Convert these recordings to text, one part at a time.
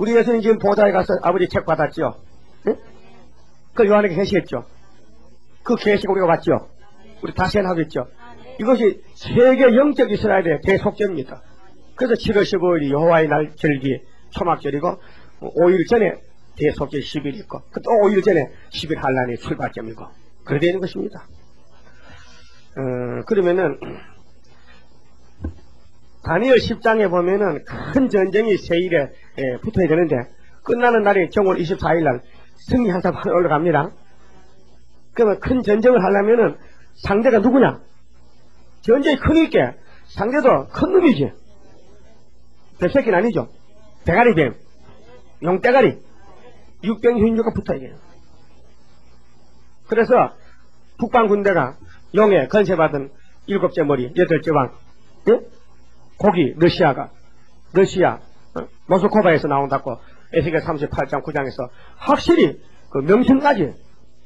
우리 예수님 지금 보좌에 가서 아버지 책 받았죠? 네? 그 요한에게 계시했죠? 그 계시가 우리가 봤죠? 우리 다시 하겠죠? 이것이 세계 영적 이스라엘의 대속죄입니다. 그래서 7월 15일이 여호와의 날 절기 초막절이고 5일 전에 대속죄 10일 있고 또 5일 전에 10일 한란이 출발점이고 그렇게 되는 것입니다. 그러면은 다니엘 10장에 보면은 큰 전쟁이 세일에 붙어야 되는데 끝나는 날이 정월 24일 날 승리 한 사람 올라갑니다. 그러면 큰 전쟁을 하려면은 상대가 누구냐? 전쟁이 크니까 상대도 큰 놈이지. 뱃새끼는 아니죠. 대가리 뱀, 용대가리, 육병흰유가 붙어야 돼요. 그래서 북방 군대가 용에 건세받은 7째 머리, 8째 왕, 예? 거기 러시아 모스크바에서 나온다고 에스겔 38장 9장에서 확실히 그 명칭까지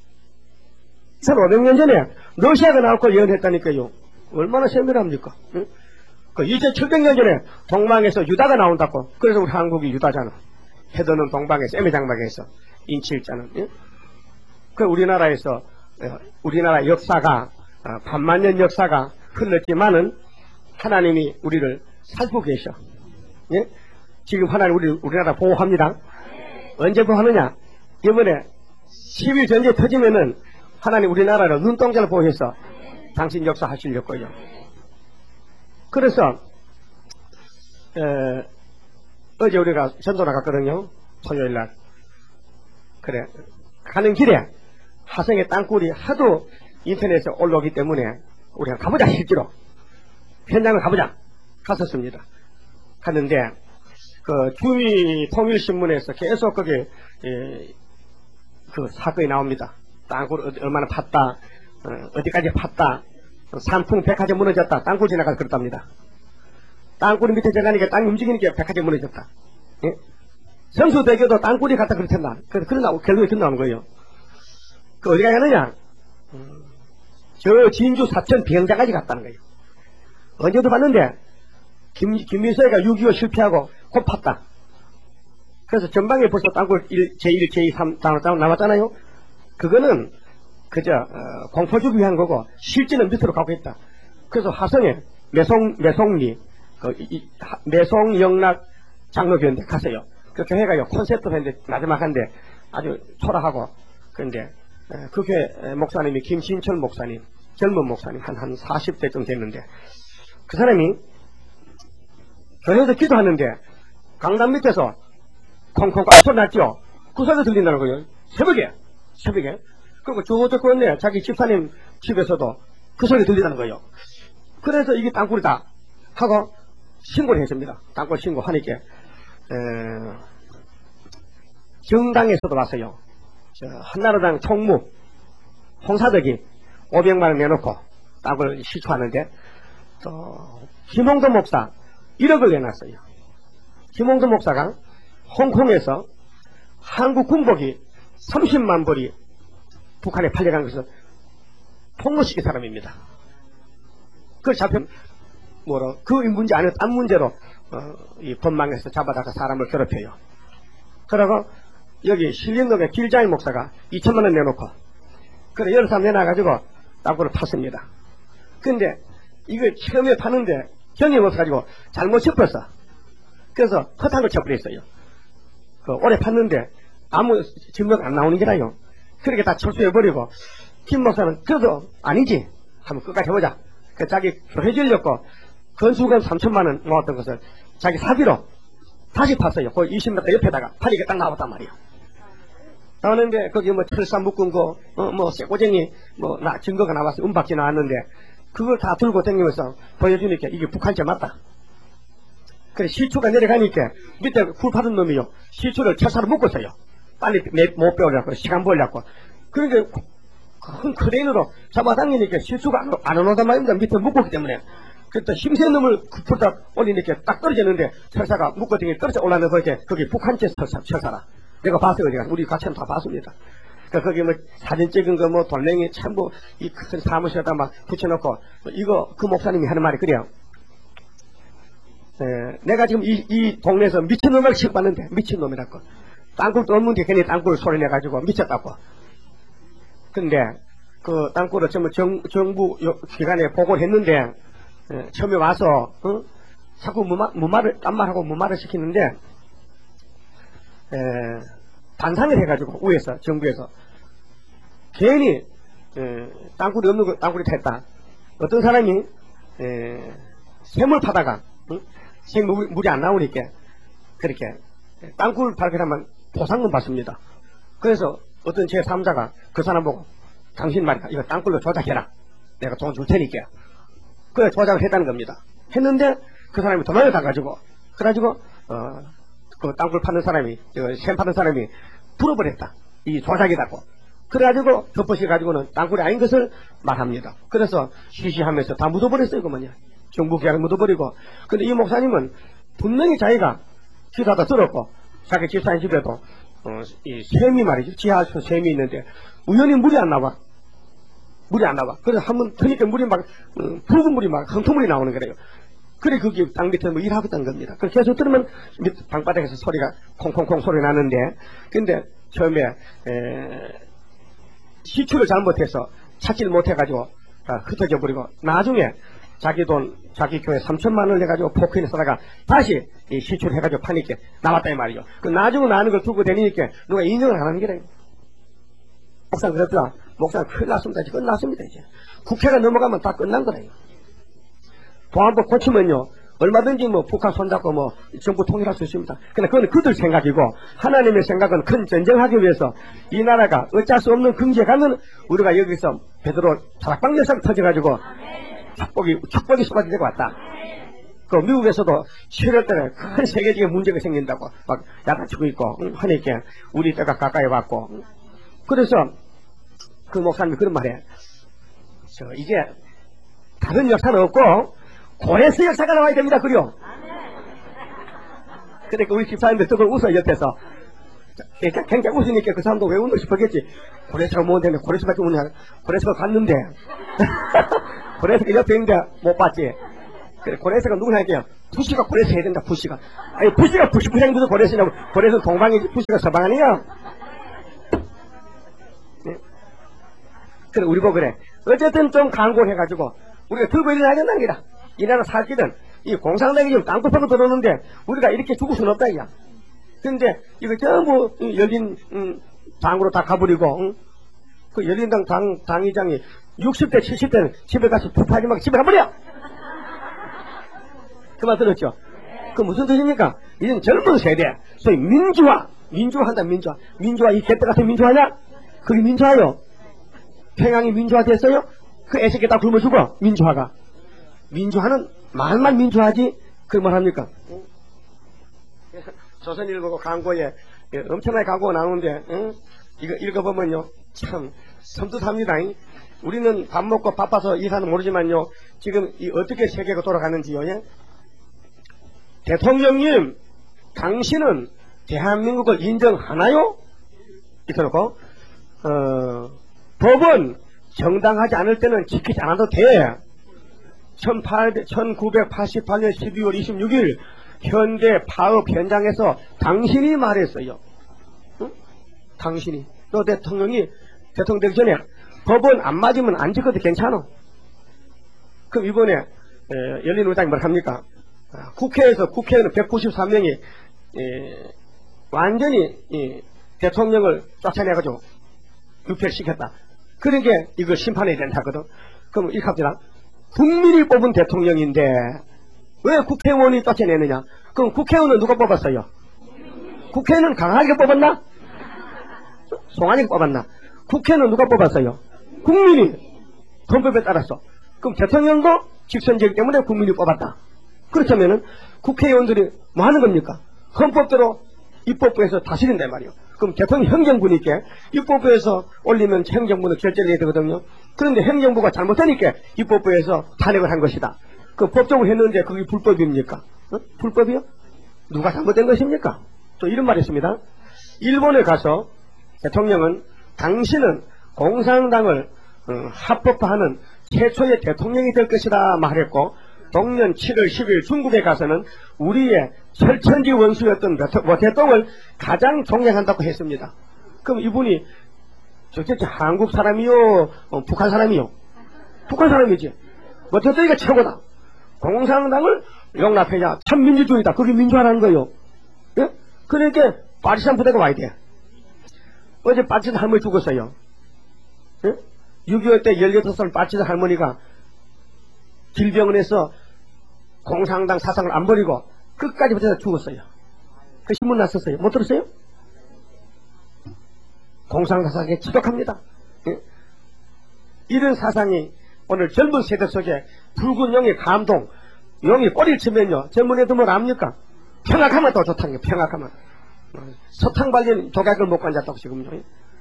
1500년 전에 러시아가 나올 걸 예언했다니까요. 얼마나 세밀합니까? 응? 그 2700년 전에 동방에서 유다가 나온다고. 그래서 우리 한국이 유다잖아. 헤더는 동방에서 에메장막에서 인칠자는. 응? 그 우리나라에서 우리나라 역사가 반만년 역사가 흘렀지만은 하나님이 우리를 살피고 계셔. 예? 지금 하나님 우리나라 보호합니다. 언제 보호하느냐? 이번에 10일 전쟁 터지면은 하나님 우리나라를 눈동자를 보호해서 당신 역사 하시려고요. 그래서 어제 우리가 전도 나갔거든요. 토요일날. 그래 가는 길에 화성의 땅굴이 하도 인터넷에 올라오기 때문에 우리가 가보자. 실제로 현장을 가보자. 갔었습니다. 갔는데 그 주미 통일신문에서 계속 거기 그 사건이 나옵니다. 땅굴 얼마나 팠다, 어디까지 팠다, 산풍 백화점 무너졌다, 땅굴 지나가서 그렇답니다. 땅굴이 밑에 들어가니까 땅이 움직이니까 백화점 무너졌다. 예? 성수대교도 땅굴이 갔다 그렇단다. 그래서 결국에 끝나는 거예요. 그 어디 가느냐? 저 진주 사천 비행장까지 갔다는 거예요. 언제도 봤는데 김민서가 6.25 실패하고 곧 팠다. 그래서 전방에 벌써 땅굴 제1, 제2, 3 남았잖아요. 그거는 그저 공포주기 위한 거고 실제는 밑으로 가고 있다. 그래서 화성에 매송리 매송 영락 장로교인데 가세요. 그 교회가 콘셉트 했는데 마지막한데 아주 초라하고. 그런데 그 교회 목사님이 김신철 목사님, 젊은 목사님 한 40대쯤 됐는데 그 사람이 교회에서 기도하는데 강당 밑에서 콩콩 소리 났죠. 그 소리가 들린다는 거예요. 새벽에. 그리고 저쪽 건네 자기 집사님 집에서도 그 소리 들린다는 거예요. 그래서 이게 땅굴이다 하고 신고를 했습니다. 땅굴 신고하니까 정당에서도 왔어요. 한나라당 총무 홍사덕이 500만 원 내놓고 땅굴 시초하는데 또 김홍도 목사 1억을 내놨어요. 김홍도 목사가 홍콩에서 한국 군복이 30만 벌이 북한에 팔려간 것을 폭로시킨 사람입니다. 그걸 그 문제 아니고 딴 문제로 이 법망에서 잡아다가 사람을 괴롭혀요. 그러고 여기 신림동의 길자일 목사가 2천만 원 내놓고 그래 여러 사람 내놔가지고 땅굴을 팠습니다. 근데 이걸 처음에 파는데 경험이 없어가지고 잘못 짚었어. 그래서 허탄 걸 쳐버렸어요. 오래 팠는데 아무 증거가 안 나오는 게라요. 그렇게 다 철수해버리고 김 목사는 그래도 아니지 한번 끝까지 해보자. 자기 해주려고 건수금 3천만 원 모았던 것을 자기 사비로 다시 팠어요. 거기 20m 옆에다가 파리가 딱 나왔단 말이에요. 나오는데 거기 뭐 철사 묶은 거 뭐 쇠고쟁이 뭐 증거가 나와서 은박지 나왔는데 그걸 다 들고 다니면서 보여주니까 이게 북한제 맞다. 그래 시초가 내려가니까 밑에 굴 파는 놈이요 시초를 철사로 묶었어요. 빨리 못 빼오려고 시간 벌려고. 그러니까 큰 크레인으로 잡아당기니까 시초가 안 올라오단 말입니다. 밑에 묶었기 때문에. 그때 힘센 놈을 풀다 올리니까 딱 떨어졌는데 철사가 묶어등에 떨어져 올라오는 거지. 거기 북한제 철사라. 내가 봤어요. 제가 우리 같이 다 봤습니다. 그러니까 거기 뭐 사진 찍은 거 뭐 돌멩이 참 뭐 이 큰 사무실에다 막 붙여놓고 이거 그 목사님이 하는 말이 그래요. 내가 지금 이 동네에서 미친놈을 취급받는데, 미친놈이라고. 땅굴도 없는데 괜히 땅굴 소리 내가지고 미쳤다고. 근데 그 땅굴을 전부 정부 기관에 보고를 했는데, 처음에 와서 자꾸 딴말하고 무마를 시키는데, 반상을 해가지고 위에서 정부에서 괜히 땅굴이 없는 거 땅굴이 됐다. 어떤 사람이 샘을 파다가 물이 안 나오니까 그렇게 땅굴 발견하면 보상금 받습니다. 그래서 어떤 제3자가 그 사람 보고 당신 말이야 이거 땅굴로 조작해라. 내가 돈 줄 테니까. 그래 조작을 했다는 겁니다. 했는데 그 사람이 도망을 가가지고 그래가지고 그 땅굴 파는 사람이 샘 파는 사람이 풀어버렸다. 이 조작이라고. 그래가지고 덮어씌워가지고는 땅굴이 아닌 것을 말합니다. 그래서 쉬쉬하면서 다 묻어버렸어요. 그만요. 정부 계약을 묻어버리고. 근데 이 목사님은 분명히 자기가 기사도 들었고 자기 집사님 집에도 이 샘이 말이죠. 지하수 샘이 있는데 우연히 물이 안 나와. 물이 안 나와. 그래서 한번 트니까 물이 막 붉은 물이 막 흥투물이 나오는 거래요. 그래 거기 땅 밑에 뭐 일하고 있던 겁니다. 그래서 계속 들으면 방바닥에서 소리가 콩콩콩 소리 나는데 근데 처음에 시추를 잘못해서 찾지를 못해가지고 흩어져 버리고 나중에 자기 돈 자기 교회 3천만 원을 내가지고 포크인에 써다가 다시 이 시추를 해가지고 파니까 나왔다 이 말이죠. 그 나중에 나는 걸 두고 다니니까 누가 인정을 안 하는 게래. 목사 그랬더라. 목사 큰일 났습니다. 이제 끝났습니다. 이제 국회가 넘어가면 다 끝난 거래요. 보안법 고치면요 얼마든지 뭐 북한 손잡고 뭐 정부 통일할 수 있습니다. 근데 그건 그들 생각이고 하나님의 생각은 큰 전쟁하기 위해서 이 나라가 어쩔 수 없는 경제 가면 우리가 여기서 베드로 다락방 역사가 터져가지고 축복이 쏟아지고 왔다. 그 미국에서도 7월달에 큰 세계적인 문제가 생긴다고 막 야단치고 있고 하니까 우리 때가 가까이 왔고 그래서 그 목사님이 그런 말에 이제 다른 역사는 없고 고레스 역사가 나와야 됩니다. 그래요. 그러니까 우리 집사님들 그걸 웃어 옆에서 굉장히 웃으니까 그 사람도 왜 웃는지 싶었겠지. 고레스가 뭔데 고레스밖에 없냐. 고레스가 갔는데 고레스가 옆에 있는데 못 봤지. 그래, 고레스가 누구냐니까 부시가 고레스 해야 된다. 부시가 아니 부시가 부시부장 무슨 고레스냐고. 고레스는 동방이지 부시가 서방 아니야. 네. 그래 우리 보고 그래. 어쨌든 좀 강고를 해가지고 우리가 들고 일어나야 된다는 게다. 이 나라 살 길은 이 공산당이 지금 땅굴 파고 들어오는데 우리가 이렇게 죽을 수는 없다 이야. 근데 이거 전부 열린 당으로 다 가버리고 그 열린당 당의장이 60대 70대는 집에 가서 푹하지 말고 집에 가버려. 그 말 들었죠? 그 무슨 뜻입니까? 이젠 젊은 세대 소위 민주화한다. 민주화 이 개떼 같은 민주화냐? 그게 민주화요. 평양이 민주화 됐어요? 그 애새끼 다 굶어 죽어. 민주화는 말만 민주화지 그 뭘 합니까? 조선일보 광고에 엄청나게 광고가 나오는데 이거 읽어보면요 참 섬뜩합니다. 우리는 밥 먹고 바빠서 이사는 모르지만요 지금 이 어떻게 세계가 돌아가는지요. 예? 대통령님 당신은 대한민국을 인정하나요? 이렇게 놓고 법은 정당하지 않을 때는 지키지 않아도 돼. 1988년 12월 26일 현대 파업 현장에서 당신이 말했어요. 응? 당신이. 너 대통령 되기 전에 법은 안 맞으면 안 지켜도 괜찮아. 그럼 이번에 열린우리당이 뭘 합니까? 국회의원 193명이 완전히 대통령을 쫓아내가지고 유폐를 시켰다. 그러니까 이걸 심판해야 된다거든. 그럼 이렇게 합시다. 국민이 뽑은 대통령인데 왜 국회의원이 쫓아내느냐? 그럼 국회의원은 누가 뽑았어요? 국회는 강하게 뽑았나? 송하게 뽑았나? 국회는 누가 뽑았어요? 국민이 헌법에 따라서. 그럼 대통령도 직선제이기 때문에 국민이 뽑았다. 그렇다면은 국회의원들이 뭐 하는 겁니까? 헌법대로 입법부에서 다스린단 말이에요. 그럼 대통령 행정부니까 입법부에서 올리면 행정부는 결재를 해야 되거든요. 그런데 행정부가 잘못하니까 입법부에서 탄핵을 한 것이다. 그 법적으로 했는데 그게 불법입니까? 불법이요? 누가 잘못된 것입니까? 또 이런 말이 있습니다. 일본에 가서 대통령은 당신은 공산당을 합법화하는 최초의 대통령이 될 것이다 말했고 동년 7월 10일 중국에 가서는 우리의 철천지 원수였던 모태똥을 가장 존경한다고 했습니다. 그럼 이분이 도대체 한국 사람이요? 북한 사람이요? 북한 사람이지. 모태똥이가 최고다. 공산당을 용납해야 참 민주주의다. 그게 민주화라는 거예요. 예? 그러니까 파티산 부대가 와야 돼. 어제 파티산 할머니 죽었어요. 예? 6.25 때 18살 파티산 할머니가 질병원에서 공산당 사상을 안 버리고 끝까지 버텨서 죽었어요. 그 신문 났었어요. 못 들었어요? 공산당 사상에 지독합니다. 예? 이런 사상이 오늘 젊은 세대 속에 붉은 용의 감동, 용이 꼬리를 치면요, 젊은 애들 뭘 압니까? 평학하면 더 좋다는 게 평학하면. 서탕 발린 조각을 먹고 앉았다고 지금요.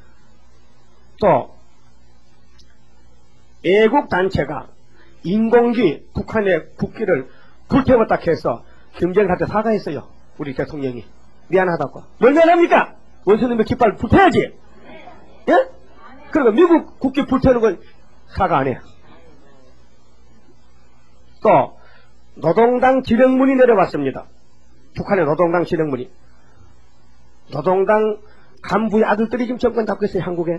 또 애국 단체가 인공기 북한의 국기를 불태웠다 해서 김정일한테 사과했어요. 우리 대통령이 미안하다고. 뭘 미안합니까? 원수님의 깃발 불태야지. 예? 그리고 미국 국기 불태우는 건 사과 안 해요. 또 노동당 지령문이 내려왔습니다. 북한의 노동당 지령문이. 노동당 간부의 아들들이 지금 정권 잡고 있어요. 한국에.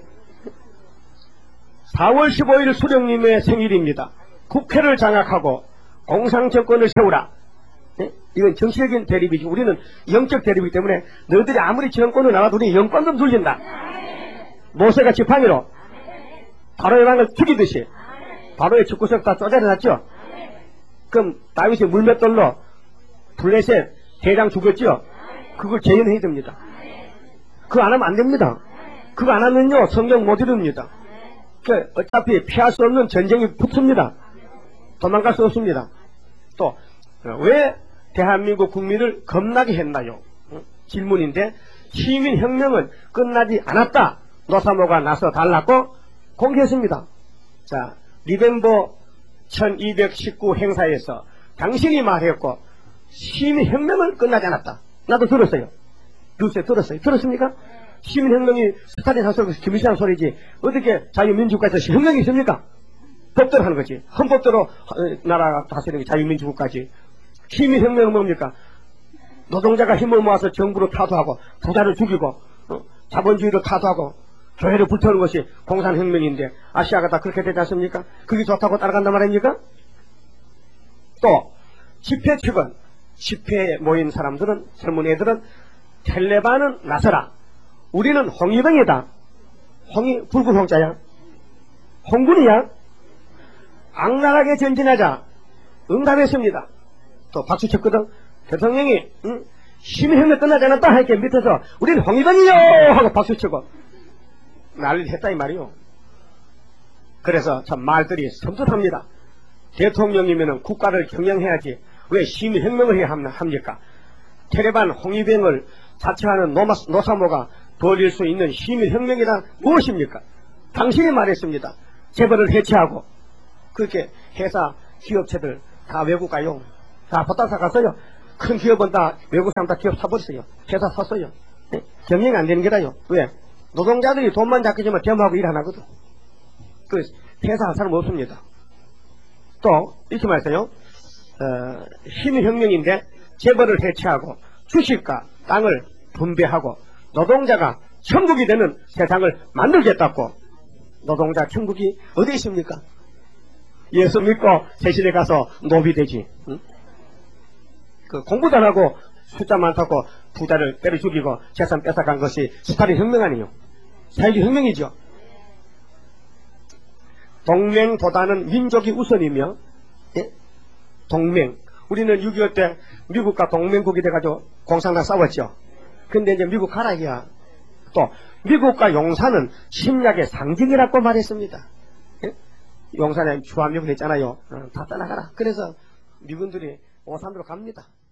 4월 15일 수령님의 생일입니다. 국회를 장악하고 공산정권을 세우라. 네? 이건 정치적인 대립이지. 우리는 영적 대립이기 때문에 너희들이 아무리 정권을 나와도 우리 영권도 눌린다. 모세가 지팡이로 바로의 왕을 죽이듯이 바로의 집구석 다 쪼개려놨죠. 그럼 다윗이 물맷돌로 블레셋 대장 죽였죠. 그걸 재현해야 됩니다. 그거 안 하면 안 됩니다. 그거 안 하면요 성경 못 이룹니다. 어차피 피할 수 없는 전쟁이 붙습니다. 도망갈 수 없습니다. 또 왜 대한민국 국민을 겁나게 했나요? 질문인데 시민혁명은 끝나지 않았다. 노사모가 나서 달랐고 공개했습니다. 자, 리벤버 1219 행사에서 당신이 말했고 시민혁명은 끝나지 않았다. 나도 들었어요. 뉴스에 들었어요. 들었습니까? 시민혁명이 스탈린 한 소리고 김일성 한 소리지 어떻게 자유민주국가에서 혁명이 있습니까? 법대로 하는 거지. 헌법대로 나라가 다스리는 게 자유민주국가지. 시민혁명은 뭡니까? 노동자가 힘을 모아서 정부를 타도하고 부자를 죽이고 자본주의를 타도하고 교회를 불태우는 것이 공산혁명인데 아시아가 다 그렇게 되지 않습니까? 그게 좋다고 따라간단 말입니까? 또 집회 측은 집회에 모인 사람들은 젊은 애들은 텔레반은 나서라. 우리는 홍위병이다. 홍이 붉은 홍자야. 홍군이야. 악랄하게 전진하자. 응답했습니다. 또 박수 쳤거든. 대통령이 시민혁명 끝나지 않았다 하니까 밑에서 우리는 홍위병이요 하고 박수 치고 난리를 했다 이 말이요. 그래서 참 말들이 섬뜩합니다. 대통령이면 국가를 경영해야지 왜 시민혁명을 해야 합니까? 테레반 홍위병을 자처하는 노사모가 벌일 수 있는 시민혁명이란 무엇입니까? 당신이 말했습니다. 재벌을 해체하고 그렇게 회사 기업체들 다 외국 가요. 다 보따사 갔어요. 큰 기업은 다 외국 사람 다 기업 사버렸어요. 회사 샀어요. 네? 경영이 안 되는 게다요. 왜? 노동자들이 돈만 잡히지만 겸하고 일 안 하거든. 그 회사 한 사람 없습니다. 또 이렇게 말했어요. 시민혁명인데 재벌을 해체하고 주식과 땅을 분배하고 노동자가 천국이 되는 세상을 만들겠다고. 노동자 천국이 어디 있습니까? 예수 믿고 세실에 가서 노비 되지. 응? 그 공부 잘하고 숫자 많다고 부자를 때려 죽이고 재산 뺏어간 것이 스탈린 혁명 아니에요. 사회주의 혁명이죠. 동맹보다는 민족이 우선이며, 예? 동맹. 우리는 6.25 때 미국과 동맹국이 돼가지고 공산당 싸웠죠. 근데 이제 미국 가라 이야. 또 미국과 용산은 침략의 상징이라고 말했습니다. 예? 용산에 주한미군 했잖아요. 다 떠나가라. 그래서 미군들이 오산으로 갑니다.